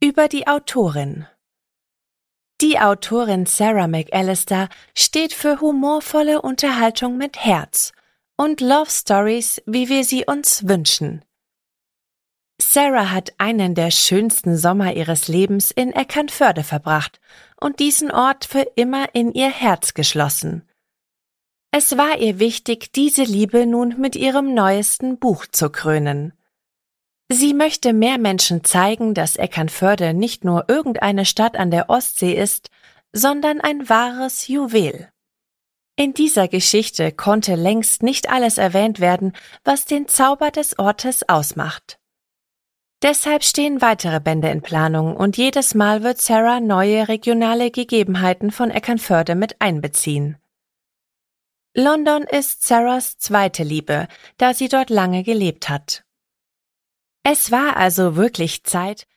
Über die Autorin. Die Autorin Sarah McAllister steht für humorvolle Unterhaltung mit Herz und Love Stories, wie wir sie uns wünschen. Sarah hat einen der schönsten Sommer ihres Lebens in Eckernförde verbracht und diesen Ort für immer in ihr Herz geschlossen. Es war ihr wichtig, diese Liebe nun mit ihrem neuesten Buch zu krönen. Sie möchte mehr Menschen zeigen, dass Eckernförde nicht nur irgendeine Stadt an der Ostsee ist, sondern ein wahres Juwel. In dieser Geschichte konnte längst nicht alles erwähnt werden, was den Zauber des Ortes ausmacht. Deshalb stehen weitere Bände in Planung und jedes Mal wird Sarah neue regionale Gegebenheiten von Eckernförde mit einbeziehen. London ist Sarahs zweite Liebe, da sie dort lange gelebt hat. Es war also wirklich Zeit,